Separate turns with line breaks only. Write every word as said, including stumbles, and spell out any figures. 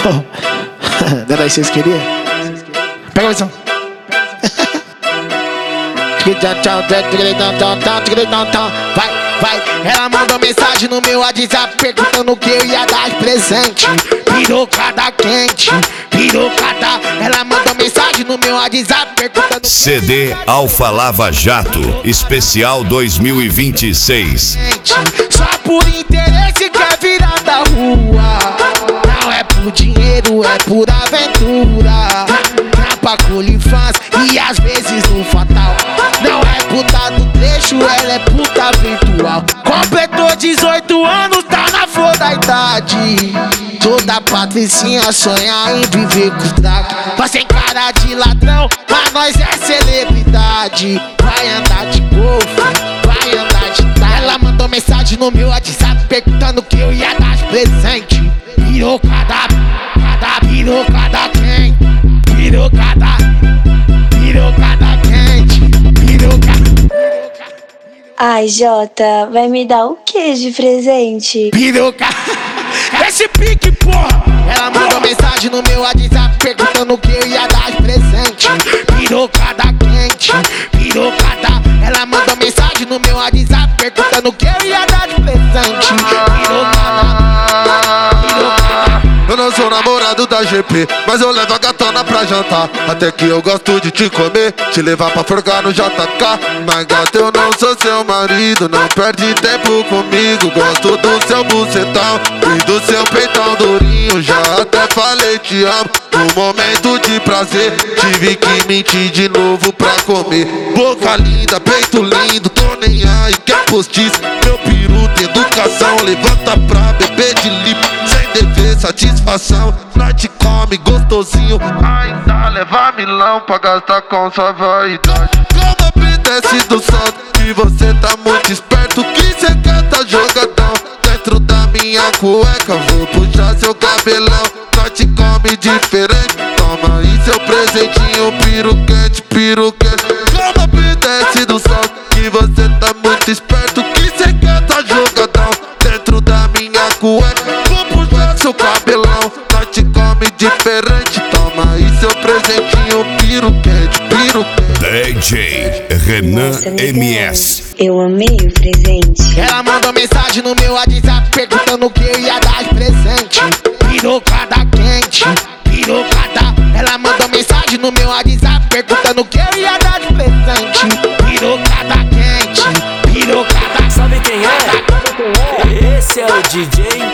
Não era isso que vocês queriam? Pega a visão. Vai, vai. Ela mandou mensagem no meu WhatsApp perguntando o que eu ia dar de presente. Pirocada quente, pirocada. Ela mandou mensagem no meu WhatsApp perguntando.
C D Alfa Lava Jato, especial dois mil e vinte e seis.
Só por interesse quer virar da rua. Não é por dinheiro, é por aventura. Trampa com OnlyFans e às vezes no fatal. Não é puta do trecho, ela é puta virtual. Completou dezoito anos, tá na flor da idade. Toda patricinha sonha em viver com os dragos. Mas sem cara de ladrão, mas nós é celebridade. Vai andar de golfe, vai andar de tá. Ela mandou mensagem no meu WhatsApp perguntando o que eu ia dar de presente. Pirocada, cada pirocada quente. Pirocada, pirocada quente. Pirocada.
Ai, Jota, vai me dar o que de presente?
Piroca, esse pique, porra. Ela mandou mensagem no meu WhatsApp perguntando o que eu ia dar de presente. Pirocada quente, pirocada. Ela mandou mensagem no meu WhatsApp perguntando o que eu ia dar de presente. Pirocada, pirocada.
Eu não sou namorado da G P, mas eu levo a gatona pra jantar. Até que eu gosto de te comer, te levar pra forgar no J K. Mas gata, eu não sou seu marido, não perde tempo comigo. Gosto do seu bucetão e do seu peitão durinho. Já até falei te amo, no momento de prazer tive que mentir de novo pra comer. Boca linda, peito lindo, tô nem aí, quer postiço. Meu peru tem educação, levanta pra beber de lipo. Sem dever satisfação, nós te come gostosinho. Ainda leva milão pra gastar com sua vaidade. Como obedece do salto, que você tá muito esperto, que cê quer tá jogadão. Dentro da minha cueca, vou puxar seu cabelão. Nós te come diferente, toma aí seu presentinho. Piro quente, piro quente. Como obedece do salto, que você tá muito esperto, que cê quer tá jogadão. Dentro da minha cueca, vou puxar seu cabelão. Nós te come diferente, toma aí seu presentinho. Piro quente, piro quente.
D J Renan M S.
Eu amei o presente.
Ela mandou mensagem no meu WhatsApp perguntando o que eu ia dar de presente. Pirocada quente, pirocada. Ela mandou mensagem no meu WhatsApp perguntando o que eu ia dar de presente. Pirocada quente, pirocada.
Sabe quem é? Esse é o D J